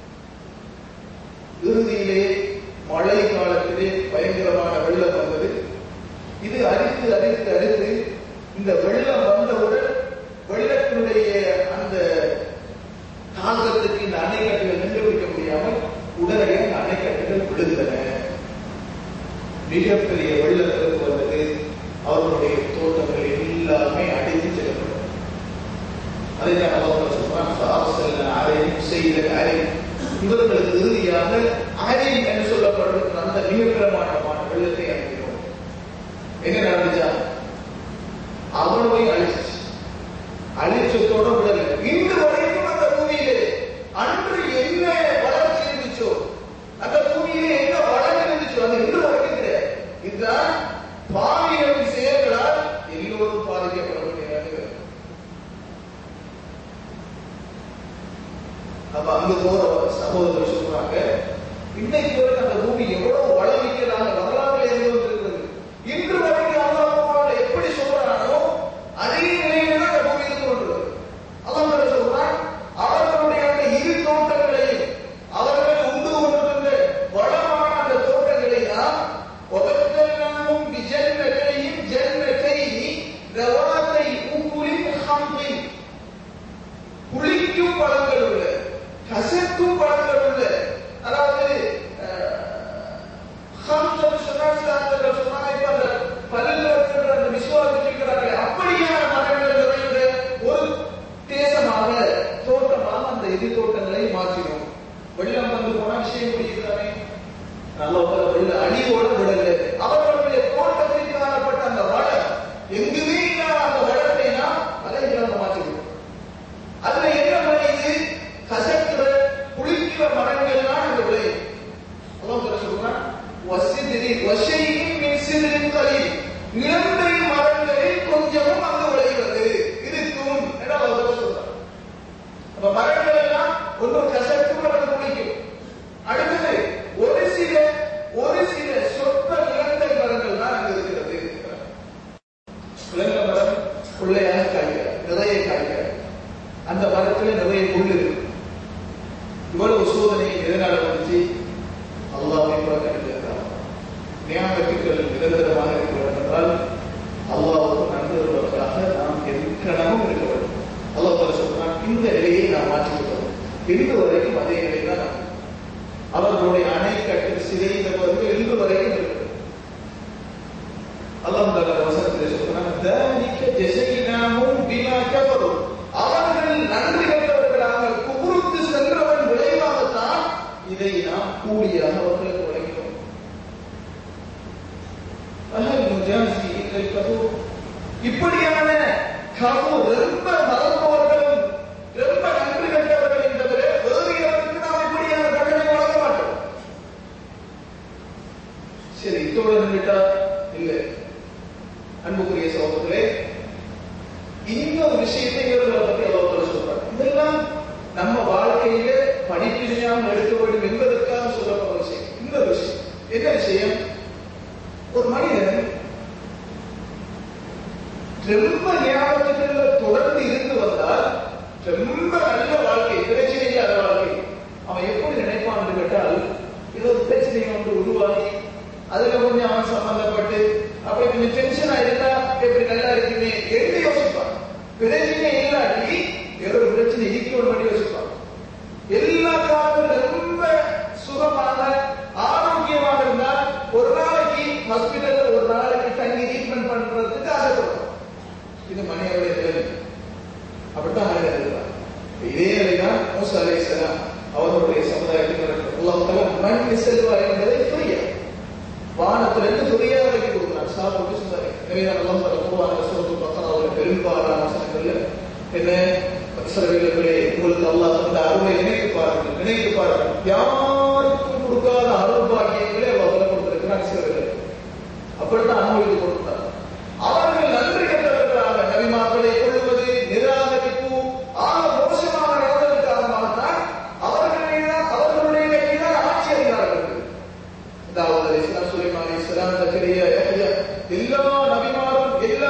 இறுதியிலே மழை காலத்திலே பயங்கரமான வெள்ளம் வந்தது. இது அரித்து அரித்து அரித்து இந்த வெள்ளம் வந்தவுடன் வெள்ளத்தினுடைய அந்த தாக்கத்துக்கு இந்த அணைக்கட்டுகள் நின்று வைக்க முடியாமல் உடனடியாக இந்த அணைக்கட்டுகள் விழுந்தன. மிகப்பெரிய வெள்ளத்திற்கு வந்தது. அவர்களுடைய தோட்டங்கள் எல்லாமே அடைந்து செல்லப்படும். அதைத்தான் அல்லாஹ் சொல்றான், அரையும் செய்த அரை. இவர்களுக்கு இறுதியாக அரை என்று சொல்லப்படுகிற அந்த மிக பிரமாண்டமான வெள்ளத்தை அடைகிறோம். என்ன நடந்துச்சா? அவனை அழிச்சு அழிச்சத்தோட விடல. இன்று வரைக்கும் அந்த பூமியிலே அன்று என்ன வளர்ச்சி இருந்துச்சோ, அந்த பூமியிலே என்ன வளர்ச்சி இருந்துச்சோ அது இன்று வரைக்கும் கிடையாது. இதுதான் பாவிகளின் செயல்களால் எல்லோரும் பாதிக்கப்படுகிறார்கள். அப்ப அங்கு போற சகோதரர் சொல்றாங்க, இன்னைக்கு வரைக்கும் அந்த பூமி எவ்வளவு வளமிக்கிறாங்க, வரலாறுல இருந்து இருக்கிறது. இன்று வரைக்கும் அல்லாஹ் எப்படி சொல்றானோ அதே நிலையில அந்த பூமி இருந்து கொண்டிருக்கிறது. அல்லாஹ் சொல்றான், அவர்களுடைய அந்த இரு தோட்டங்களையும் அவர்கள் உண்டு கொண்டிருந்த வளமான அந்த தோட்டங்களை தான் ஒவ்வொருத்தரும் விஜன்னத்தையும் ஜன்னத்தை ரவாத்தை உக்குலின் ஹம்தின், புளிக்கும் பழங்கள் உள்ள கசக்கும் பழங்கள் உள்ள, அதாவது அந்த விசுவாசிக்கிறார்கள் அப்படியான மரங்கள் நிறைந்த ஒரு தேசமாக தோட்டமாக அந்த எதிர் தோட்டங்களை மாற்றினோம். வெள்ளம் வந்து போன விஷயம் புரியுதானே? நல்ல வெள்ள அடியோடு விடல. அவர்களுடைய தோட்டத்தில் காணப்பட்ட அந்த வளம் எங்குமே இல்லாத அந்த வளத்தை நாம் அலைகளாக மாற்றிவிடும். அதுல என்ன விளையுது? கசக்கிற புளிக்கிற மரங்கள் தான் அந்த விளையும். அல்லாஹ் சொல்றான், வசிதிரி வஷையின் மின் சிறின் கலீல், நிலந்தை மரங்களில் கொஞ்சமும் அங்கு விளைகிறது இருக்கும் என்று அல்லாஹ் சொல்றான். அப்ப மரங்கள் எல்லாம் ஒன்று கசக்கும் அல்லது புளிக்கும். அடுத்தது ஒரு சில ஒரு சில சொற்ப நிலந்தை மரங்கள் தான் அங்கு இருக்கிறது. இலங்கை மரம் பிள்ளையாக காய்க்கிறார், நிறைய காய்க்கிறார். அந்த மரத்தில் நிறைய முள் இருக்கு. இவ்வளவு சோதனை எதனால வந்துச்சு? அல்லாஹ்வை புறக்கணிக்கிறார். நியாமத்துக்கள் நிரந்தரமாக இருக்க வேண்டும் என்றால் அல்லாஹ்வுக்கு நன்றி உள்ளவர்களாக நாம் எக்கணமும் இருக்க வேண்டும். அல்லாஹ் தஆலா சொல்றான், இந்த நிலையை நாம் மாற்றிவிட்டோம். இன்று வரைக்கும் அதே நிலை தான் நாம். அவர்களுடைய அணைக்கட்டு சிதைந்தவர்கள் இன்று வரைக்கும் இருக்கிறது. அல்லாஹ் தஆலா வசனத்திலே சொல்றான், "தலிக ஜஸைனாஹும் பிமா கஃபரு." அவர்கள் நன்றி கெட்டவர்களாக குஃப்ருக்கு சென்றவன் விளைவாகத்தான் இதை நாம் கூலியாக அவர்களுக்கு வழங்கினோம். அஹல் முஜாஸி இல்லல் கஃபூர். இப்படியான கஃபூர் ரொம்ப மறப்பவர்களும் ரொம்ப நன்றி கெட்டவர்கள் என்பதை வேறு யாருக்கு நாம் இப்படியான தண்டனை வழங்க மாட்டோம். சரி, இதோட நின்றுட்டா இல்லை. அன்புக்குரிய சகோதரர்களே, இன்னொரு விஷயத்தை இவர்களை பற்றி அல்லாஹ் சொல்றார். இதெல்லாம் நம்ம வாழ்க்கையில படிப்பினையாக எடுக்க வேண்டும் என்பதற்காக சொல்லப்பட்ட விஷயம். இன்னொரு விஷயம் என்ன விஷயம்? ஒரு மனிதன் ரொம்ப ஞாபகத்துல தொடர்ந்து இருந்து வந்தால் ரொம்ப நல்ல வாழ்க்கை, பிரச்சனை இல்லாத வாழ்க்கை, அவன் எப்படி நினைப்பான் என்று கேட்டால், இது ஒரு பிரச்சனையை ஒன்று உருவாகி அதுல கொஞ்சம் அவன் சம்பந்தப்பட்டு அப்படி கொஞ்சம் டென்ஷனா இருந்தா எப்படி நல்லா இருக்குமே என்று யோசிப்பான். பிரச்சனை இல்லாட்டி வேற ஒரு பிரச்சனை இருக்கணும் பண்ணி யோசிப்பான். எல்லா காலமும் ரொம்ப சுகமாக ஆரோக்கியமாக இருந்தால் ஒரு நாளைக்கு ஹாஸ்பிட்டல்ல ஒரு நாளைக்கு தங்கி ட்ரீட்மெண்ட் பண்றதுக்கு ஆசைப்படுவான். இது மனிதனுடைய நிலை. அப்படித்தான் மனிதன் இருக்கிறான். இதே நிலைதான் மூசா அலைஹிஸ்ஸலாம் அவர்களுடைய சமுதாயத்தில் அல்லாஹ் தஆலா மண் செல்வா என்பதை புரிய வானத்திலிருந்து துறையாக வைக்க கொடுக்கிறார். சாப்பிட்டு சொன்னாரு. எனவே அல்லாஹ் தஆலா குர்ஆன்ல சூரத்துல் பக்ராவுல பெரும்பாலான வசனங்கள்ல என்ன, இஸ்ரவேலர்களே, உங்களுக்கு அல்லாஹ் தந்த அருளை நினைத்து பாருங்கள், நினைத்து பாருங்கள். யாருக்கும் கொடுக்காத அருள் பாக்கியங்களே அல்லாஹ் தஆலா கொடுத்திருக்கிறார் இஸ்ரவேலர்களுக்கு. அப்படித்தான் அனுபவித்து கொடுத்தார். அவர்கள் நன்றி கெட்டவர்களாக நபிமார்களை கொள்வது, நிராகரிப்பு, ஆக மோசமாக நடந்ததன் காரணமாகத்தான் அவர்களுடைய அவர்களுடைய கையில்தான் ஆட்சி அதிகாரம். தாவூத் அலைஹிஸ்ஸலாம், சுலைமான் அலைஹிஸ்ஸலாம், ஜக்கரியா, யஹ்யா, எல்லா நபிமாரும் எல்லா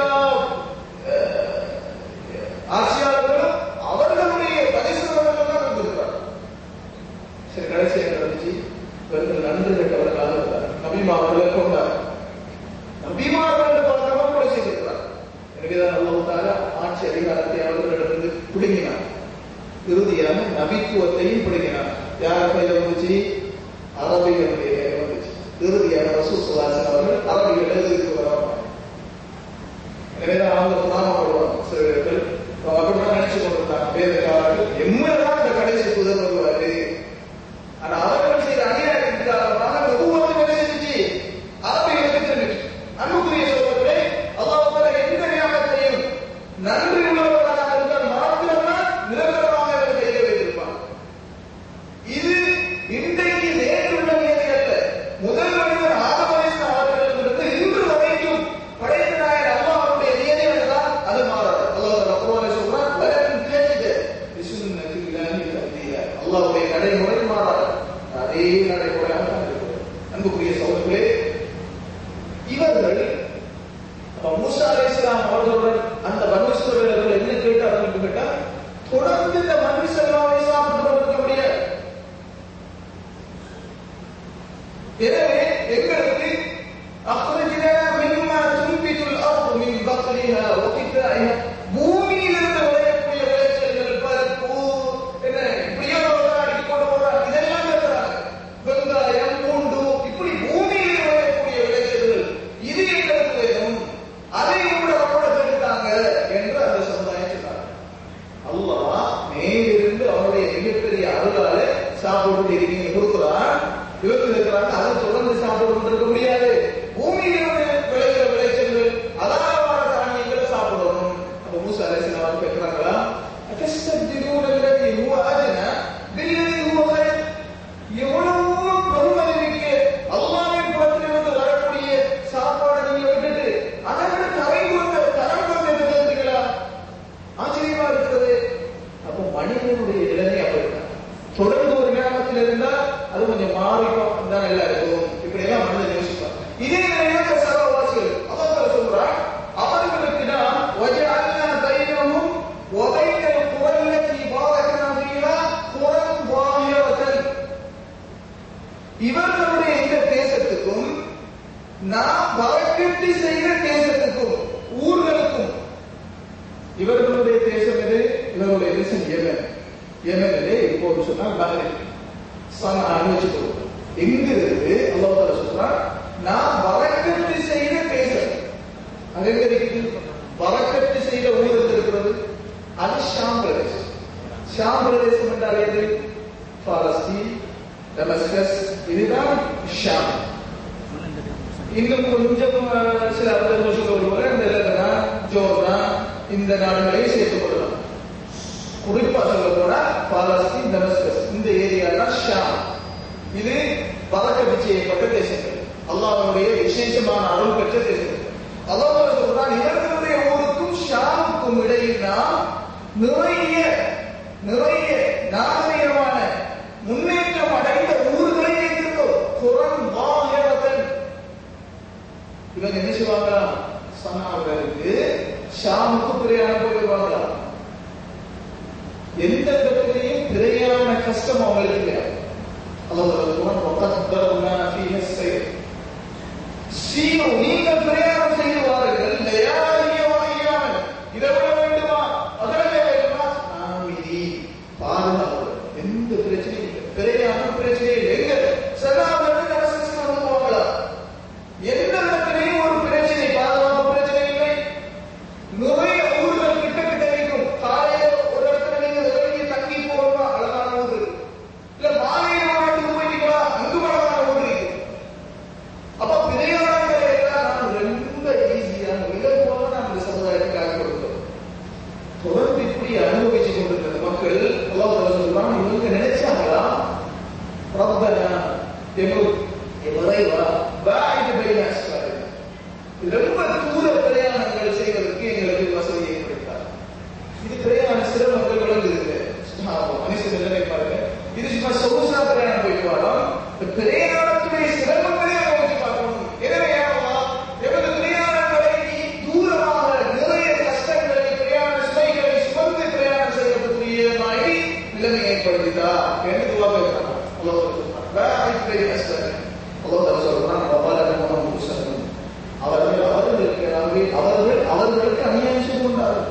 ஆட்சியாளர்களும் அவர்களுடைய பரிசுத்தவர்கள் தான் இருந்திருக்கிறார். சரி, கடைசி என்ன நடந்துச்சு? இவர்கள் நன்றி கெட்டவர்களாக இருந்தார். நபிமார்களை கொண்டார். நபிமார்கள் பார்த்தவன் கொலை செய்திருக்கிறார். எனவேதான் அல்லாஹ் தஆலா ஆட்சி அதிகாரத்தை அவர்களிடமிருந்து பிடுங்கினார். இறுதியாக நபித்துவத்தையும் பிடுங்கினார். யார் கையில வந்துச்சு? அரபிகளுடைய கையில வந்துச்சு. இறுதியாக ரசூல் ஸல்லல்லாஹு அலைஹி வஸல்லம் அவர்கள் அரபிகள் எழுதிட்டு வராங்க. எனவேதான் அவங்க புராணப்படுவாங்க. சிலர்கள் அப்படிதான் நினைச்சு கொண்டிருந்தாங்க வேதக்காரர்கள், எம்மதான் இந்த கடைசி புதர் வருவாரு. ஆனா அவர்கள் செய்த அநியாயத்தின் காரணமாக ஒவ்வொரு வேலை செஞ்சு அரபிகளுக்கு தெரிஞ்சு. அன்புக்குரிய சகோதரர்களே, அல்லாஹ் தஆலா எந்த நியாமத்தையும் நன்றி உள்ளவர்களாக இருந்தால் மாத்திரம்தான் நிரந்தரமாக அவர் கையில வைத்திருப்பார். இது இன்றைக்கு நேற்றுள்ள நியதி அல்ல. முதல் மனிதர் ஆதம் அலைஹிஸ்ஸலாம் அவர்களிடமிருந்து இன்று வரைக்கும் படைத்த நாயகன் அல்லாஹ்வுடைய நியதி அதுதான். அது மாறாது. அல்லாஹ் தஆலா குர்ஆனில் சொல்றான், வலன் தஜித லிசுன்னத்தில்லாஹி தப்தீலா. அல்லாஹ்வுடைய நடைமுறை மாறாது. அதே நடைமுறையாக தான் இருக்கும். அன்புக்குரிய சகோதரர்களே, இவர்கள் மூசா அலைஹிஸ்ஸலாம் அவர்களுடன் அந்த பனூ இஸ்ரவேலர்கள் என்ன கேட்டார்கள் கேட்டால், தொடர்ந்து இந்த பனூ இஸ்ரவேலை சாப்பிட்டு இருக்க முடியாது. எனவே எங்களுக்கு அக்ரஜ்னா மிம்மா துன்பிதுல் அர்து மின் பக்லிஹா வ கிஃபாயிஹா, பூமியிலிருந்து விளையக்கூடிய விளைச்சல்கள், பருப்பு, என்ன இப்படியோ அடிக்கி கொண்டு போறாங்க. இதெல்லாம் கேட்கிறாங்க. வெங்காயம், பூண்டு, இப்படி பூமியில் விளையக்கூடிய விளைச்சல்கள் இது எங்களுக்கு வேணும், அதை கூட அவரோட கேட்டாங்க என்று அந்த சமுதாயம் சொன்னாங்க. அல்லாஹ் மேலிருந்து அவருடைய மிகப்பெரிய அருளால சாப்பிட்டு இருக்கீங்க கொடுக்கிறான். இவங்க இருக்கிறாங்க, அதை தொடர்ந்து சாப்பிட்டு கொண்டிருக்க முடியாது. பூமியிலிருந்து விளைகிற விளைச்சல்கள், அதாவான தானியங்களை சாப்பிடணும். அப்ப மூசா அலைஹிஸ்ஸலாம் கேட்கிறாங்களா, அத்தஸ்தப்திலூன அல்லதி ஹுவ அத்னா பில்லதி ஹுவ கைர். எவ்வளவு பெருமதி மிக்க அல்லாஹ்வின் புறத்திலிருந்து வரக்கூடிய சாப்பாடு நீங்க விட்டுட்டு அதை விட தரை கொண்ட தரம் கொண்டு இருக்கிறீங்களா? ஆச்சரியமா இருக்கிறது. அப்போ மனிதனுடைய நிலைமை அப்படித்தான். தொடர்ந்து ஒரு கிராமத்தில் இருந்தால் அது கொஞ்சம் மாறிக்கும் தான் நல்லா இருக்கும். இப்படி எல்லாம் மனிதன் யோசிப்பாங்க. நாம் பறக்கட்டி செய்த தேசத்துக்கும் ஊர்களுக்கும். இவர்களுடைய தேசம் எது? இவருடைய தேசம் யமன். யமனிலே இப்போது சொன்னால் பஹ்ரைன் சனான்னு வச்சுக்கொள்ளும். எங்கிருந்து அல்லாஹ் தஆலா சொல்றார், நான் பறக்கட்டி செய்த தேசம். அது எங்க இருக்குது? பறக்கட்டி செய்த ஊர் இருக்கிறது, அது ஷாம் பிரதேசம். ஷாம் பிரதேசம் என்றால் எது? பாலஸ்தீன், டமஸ்கஸ், இதுதான் ஷாம். இன்னும் கொஞ்சம் சில அறிஞர்கள் சொல்லுவாங்க, இந்த லெபனான், ஜோர்டான், இந்த நாடுகளை சேர்த்துக் கொள்ளலாம். குறிப்பா சொல்ல போனா பாலஸ்தீன், டமஸ்கஸ், இந்த ஏரியா தான் ஷாம். இது பறக்கட்டு செய்யப்பட்ட தேசங்கள், அல்லாஹ்வுடைய விசேஷமான அருள் பெற்ற தேசங்கள். அல்லாஹ் சொல்றான், இவர்களுடைய ஊருக்கும் ஷாமுக்கும் இடையில் நாம் நிறைய நிறைய நாகரிகமான முன்னேற்றம் அடைந்த ஊர்களை இருக்கிறோம். குரான் வாஹிரத்தன். இவங்க என்ன செய்வாங்களா? சனாவிலிருந்து ஷாமுக்கு பிரயாணம் போயிடுவாங்களா? எந்த இடத்திலையும் பிரயாண கஷ்டம் அவங்களுக்கு இல்லை. அல்லாஹ் சொல்றான், வகத்தர்னா ஃபீஹி ஸைர். சீரு, நீங்கள் பிரயாணம் செய்வார்கள். லயாலிய வஹியான். இதை விட வேண்டுமா? அதற்கு வேண்டுமா? ஆமிரி, பாதுகாப்பு. எந்த பிரச்சனையும் இல்லை. பிரயாண பிரச்சனை இல்லை. எங்க சனாவிலிருந்து டமஸ்கஸ்க்கு வந்துவாங்களா? எந்த இடத்திலையும் ஒரு பிரச்சனை, பாதுகாப்பு பிரச்சனை இல்லை. நிறைய ஊர்கள் கிட்ட கிட்ட இருக்கும். காலையில ஒரு இடத்துல நீங்க வெளியே தங்கி போகணுமா, அழகான ஊர். இல்ல மாலையில வாழ்ந்து போயிட்டீங்களா, அங்கு அழகான ஊர் இருக்கு. அப்ப பிரயாணங்களை எல்லாம் நாம் ரொம்ப ஈஸியான இலகுவாக நாம் இந்த சமுதாயத்துக்கு ஆக்கி கொடுக்கிறோம். தொடர்ந்து இப்படி அனுபவிச்சு கொண்டிருக்கிற மக்கள் அல்லாஹ் சொல்றான், இவங்க நினைச்சாங்களா, ரப்பனா எங்கள் இறைவா பாயித் பைன அஸ்வாரினா, ரொம்ப தூர பிரயாணங்கள் செய்வதற்கு எங்களுக்கு வசதியை கொடுத்தார். இது பிரயாண சிரமங்கள் விளங்குது. மனுஷன் நிலைமை பாருங்க, இது சும்மா சொகுசா பிரயாணம் போயிட்டு வரோம். பிரயாணத்துடைய சிரமங்களே யோசிச்சு பார்க்கணும். எனவே எமது பிரயாணங்களை நீ தூரமாக நிறைய கஷ்டங்களை, பிரயாண சுமைகளை சுமந்து பிரயாணம் செய்யக்கூடிய மாதிரி நிலைமை ஏற்படுத்திட்டா என்று துவா கேட்கிறான். அல்லாஹ் சொல்றான், பாயித் பைன அஸ்வாரினா. அல்லாஹ் சொல்றான், அவர்கள் அவர்களுக்கு அவர்கள் அவர்களுக்கு அநியாயம் செய்து கொண்டார்கள்.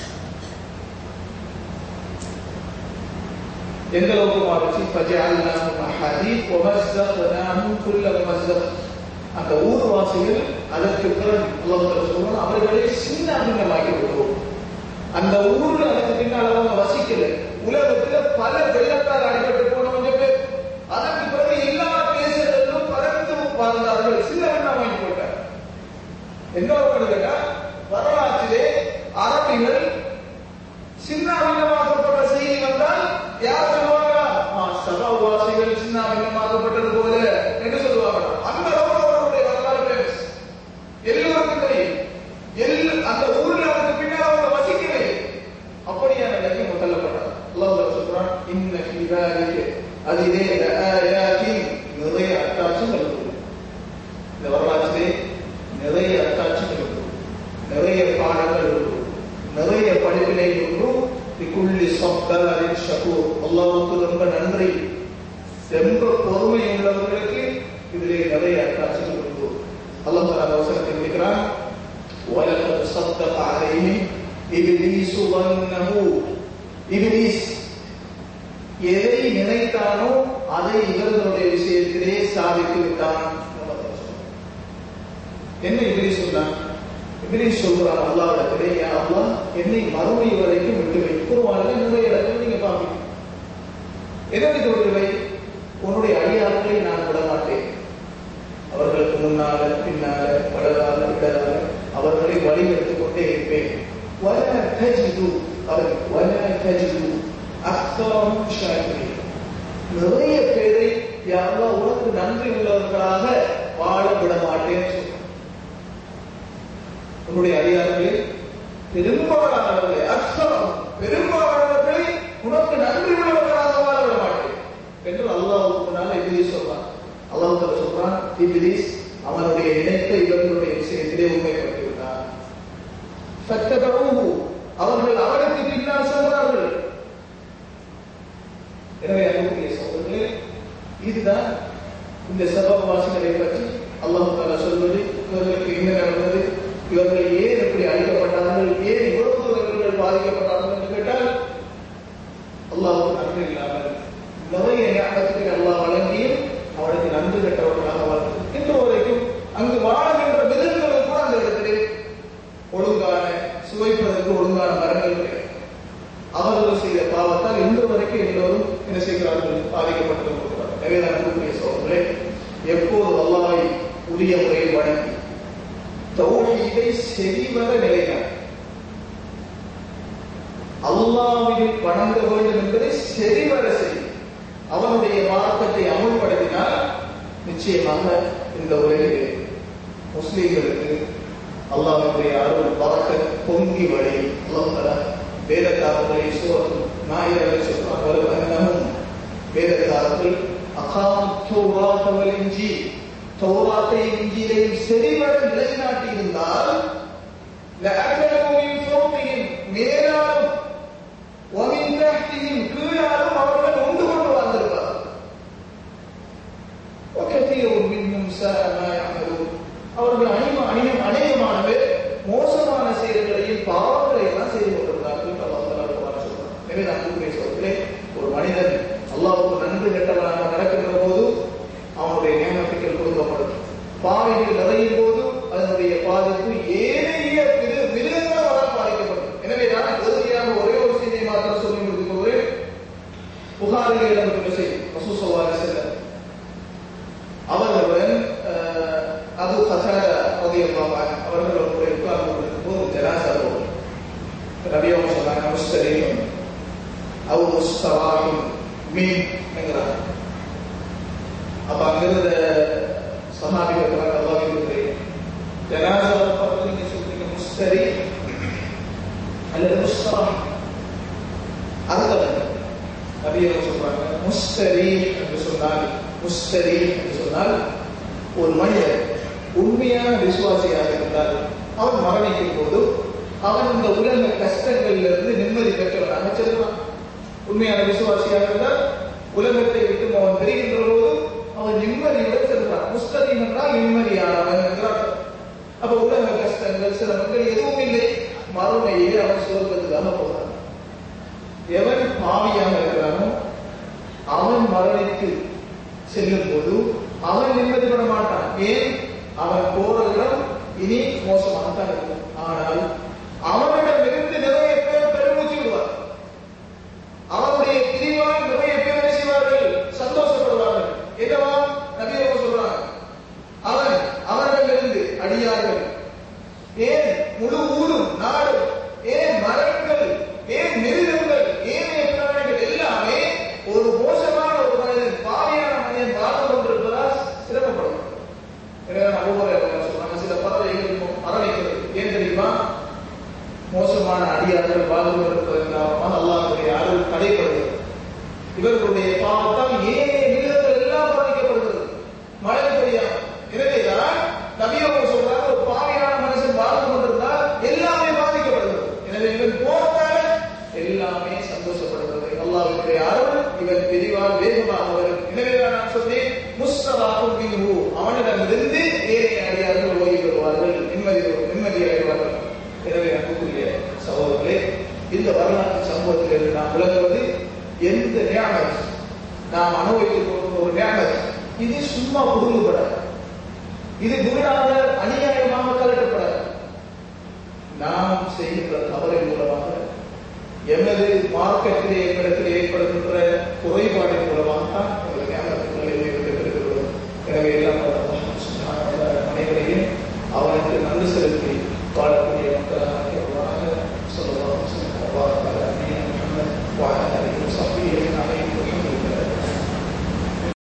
எந்த அளவுக்கு மாறிச்சு? ஃபஜஅல்னாஹும் அஹாதீத் வமஸ்ஸக்னாஹும் குல்ல முமஸ்ஸக். அந்த ஊர்வாசிகள் அதற்கு பிறகு அல்லாஹ் சொல்றான், அவர்களை சின்ன பின்னமாக்கி விடுவோம். அந்த ஊர்ல அதுக்கு பின்னால் அவங்க வசிக்கல. உலகத்துல பல வெள்ளத்தால் அடிபட்டு போன கொஞ்சம் பேர். அதற்கு பிறகு எல்லா தேசங்களிலும் பறந்து வாழ்ந்தார்கள். சின்ன பின்னமாக்கி போட்டார். என்ன கேட்டா, வரலாற்றிலே அரபிகள் சின்னாபின்னமாக்கப்பட்ட செய்தி வந்தால் யார் சொல்லுவாங்களா? சபாவாசிகள் சின்னாபின்னமாக்கப்பட்டது போல என்று சொல்லுவாங்களா? அந்த அளவுக்கு அவருடைய வரலாறு ஃபேமஸ், எல்லோருக்கும் தெரியும். எல் அந்த ஊர்ல அதுக்கு பின்னால் அவங்க வசிக்கவே அப்படியான நிலைக்கு தள்ளப்பட்டார். அல்லாஹ் சொல்றான், இன்ன ஃபீ ذلك அதிலே லஆயாத்தின், நிறைய அத்தாட்சிகள் இருக்கு. இந்த வரலாற்றிலே நிறைய அத்தாட்சிகள் இருக்கு, நிறைய பாடங்கள் இருக்கு, நிறைய படிப்பினை இருக்கு. லிகுல்லி ஸப்பாரின் ஷகூர். அல்லாஹ்வுக்கு ரொம்ப நன்றி, ரொம்ப பொறுமை உள்ளவர்களுக்கு இதிலே நிறைய அத்தாட்சிகள் இருக்கு. அல்லாஹ் தஆலா வசனத்தை சொல்கிறான், வலகத் ஸத்தக அலைஹிம் இப்லீஸ் வன்னஹு. இப்லீஸ் எதை நினைத்தானோ அதை இவர்களுடைய விஷயத்திலே சாதித்து விட்டான். என்ன இப்லீஸ் சொன்னான்? இப்லீஸ் சொல்றான் அல்லாஹ்விடத்திலே, யா அல்லாஹ், என்னை மறுமை வரைக்கும் விட்டு வை. குர்ஆனில் நிறைய இடத்துல நீங்க பாப்பீங்க, எதை விட்டு வை? உன்னுடைய அடியார்களை நான் விட மாட்டேன். அவர்களுக்கு முன்னால பின்னால வலதால இடதால அவர்களை வழிநடத்திக் கொண்டே இருப்பேன். வலா தஜிது அவர் வலா தஜிது அக்ஸரஹும் ஷாக்கிரீன். நிறைய பேரை யா அல்லாஹ் உனக்கு நன்றி உள்ளவர்களாக வாழ விட மாட்டேன்னு சொல்றான். உன்னுடைய அடியார்களே, பெரும்பாலானவர்களை, அக்ஸரம் பெரும்பாலானவர்களை உனக்கு நன்றி உள்ளவர்களாக வாழ விட மாட்டேன் என்று அல்லாஹ்வுக்கு முன்னால் இப்லீஸ் சொல்றான். அல்லாஹ் தஆலா சொல்றான், இப்லீஸ் அவனுடைய இணைத்தை இவர்களுடைய விஷயத்திலே உண்மைப்படுத்தி விட்டான். ஃபத்தபஊஹு, அவர்கள் அவருக்கு பின்னால் சென்றார்கள். எனவே அன்புக்குரிய சகோதரர்களே, இதுதான் இந்த சபவாசிகளை பற்றி அல்லாஹ் தஆலா சொல்வது. எப்போது அல்லாஹ்வை உரிய முறையில் வணங்கி தௌஹீதை செறிவர நிலைநாட்டி அல்லாஹ்வை வணங்க வேண்டும் என்பதை செறிவர செய்யும் அவனுடைய மார்க்கத்தை அமுல்படுத்தினால் நிச்சயமாக இந்த உலகிலே முஸ்லிம்களுக்கு அல்லாஹ்வுடைய அருள் பரக்கத் பொங்கி வழி. அல்லாஹ் தஆலா வேதக்காரர்களை சூரத்து நாயிரத்தில் சொல்றான், வலன்னஹும் வேதக்காரர்கள் அகாமத் தௌராத் வல் இன்ஜீல் தௌராத்தை இன்ஜீலையும் செறிவர நிலைநாட்டி இருந்தால் லஅகலு மின் ஃபௌகிஹிம் மேலாலும் வமின் தஹ்திஹிம் கீழாலும் அவர்கள் உண்டு கொண்டு வந்திருப்பார்கள். வகதீரும் மின்ஹும் ஸாஅ மா யஅமலூன் அவர்கள் அணிம அணியும் அநேகமானவே மோசமான செயல்களையும் பாவங்களை எல்லாம் செய்து கொண்டிருந்தார்கள். அல்லாஹ் தஆலா குர்ஆன் சொல்றான். எனவே நான் கூறிய சொல்கிறேன், ஒரு மனிதன் அல்லாஹ்வுக்கு நன்றி கெட்டவனாக நடக்கின்ற போது அவனுடைய நியமத்துக்கள் கொடுக்கப்படும். பாவைகள் நிறையும் போது அதனுடைய பாதிப்பு ஏனைய மிருகங்களால் பாதிக்கப்படும். எனவே நான் இறுதியாக ஒரே ஒரு செய்தியை மாத்திரம் சொல்லி முடித்துக் கொள்கிறேன். புகாரிலே இடம்பெற்ற செய்தி, ரசூல் ஸல்லல்லாஹு அலைஹி வஸல்லம் அவர்களுடன் அபூ கதாதா ரலியல்லாஹு அன்ஹு அவர்கள் ஒரு உட்கார்ந்து கொண்டிருக்கும் போது ஜனாஸா போகும். நபி அவங்க சொன்னாங்க, முஸ்தரீம் அவ் முஸ்தராஹிம் மீன் என்கிறார். அப்ப அங்கிருந்த சஹாபிகள் அல்லாஹ் இருக்கிறேன், ஜனாஸாவை பார்த்து நீங்க சொல்றீங்க முஸ்தரி அல்லது முஸ்தராஹ், அர்த்தம் நபி அவங்க சொல்றாங்க, முஸ்தரி என்று சொன்னால் முஸ்தரி என்று சொன்னால் ஒரு மனிதன் உண்மையான விசுவாசியாக இருந்தால் அவன் மரணிக்கும் போது அவன் இந்த உலக கஷ்டங்களில் இருந்து நிம்மதி பெற்றவனாக செல்வான். உண்மையான விசுவாசியாக இருந்தால் உலகத்தை விட்டு அவன் பெறுகின்ற போது அவன் நிம்மதியுடன் செல்வான். முஸ்தரீம் என்றால் நிம்மதியானவன் என்கிறார். அப்ப உலக கஷ்டங்கள் சிரமங்கள் எதுவும் இல்லை, மறுமையிலே அவன் சுவர்க்கத்துக்காக போகிறான். எவன் பாவியாக இருக்கிறானோ அவன் மரணித்து செல்லும் போது அவன் நிம்மதி பெற மாட்டான். ஏன்? அவன் போற இடம் இனி மோசமாகத்தான் இருக்கும். ஆனால் அவனிடமிருந்து நிறைய பேர் பெருமூச்சு விடுவார். அவனுடைய பிரிவால் நிறைய பேர் என்ன செய்வார்கள்? சந்தோஷப்படுவார்கள். என்னவா நபி அவங்க சொல்றாங்க, அவன் அவனிடமிருந்து அடியார்கள், ஏன் முழு ஊரும் நாடும், ஏன் மரங்கள், ஏன் மிருகங்கள், ஏனைய பிராணிகள் எல்லாமே ஒரு மோசமான ஒரு மனிதன், பாவியான மனிதன் வாழ்ந்து கொண்டிருப்பதால் சிரமப்படும். சொல்றாங்க, சில பறவைகள் மரணிக்கிறது. ஏன் தெரியுமா? மோசமான அடியார்கள் வாழ்ந்து கொண்டிருப்பதன் காரணமாக அல்லாஹ்வுடைய அருள் தடைப்படுகிறது. இவர்களுடைய பாவத்தால் ஏனைய மிருகங்கள் எல்லாம் பாதிக்கப்படுகிறது, மழை பெய்யாது. எனவேதான் நபி அவங்க சொல்றாங்க, ஒரு பாவியான மனுஷன் வாழ்ந்து கொண்டிருந்தால் எல்லாமே பாதிக்கப்படுகிறது. எனவே இவன் போறதால எல்லாமே சந்தோஷப்படுகிறது. அல்லாஹ்வுடைய அருள் இவன் பிரிவால் வேகமாக வரும். எனவேதான் நான் சொன்னேன், முஸ்தராஹும் மின்ஹு அவனிடமிருந்து ஏனைய அடியார்கள் ஓய்வு பெறுவார்கள், நிம்மதி நிம்மதி அடைவார்கள். எனவே அன்புக்குரிய சகோதரர்களே, இந்த வரலாற்று சம்பவத்திலிருந்து நாம் விளங்குவது, எந்த நியாமத் நாம் அனுபவித்துக் கொள்கிற ஒரு நியாமத் இது சும்மா புடுங்கப்படாது, இது குருடாக அநியாயமாக கலட்டப்படாது. நாம் செய்கின்ற தவறின் மூலமாக எமது மார்க்கத்திலே எங்களிடத்தில் ஏற்படுகின்ற குறைபாடின் மூலமாக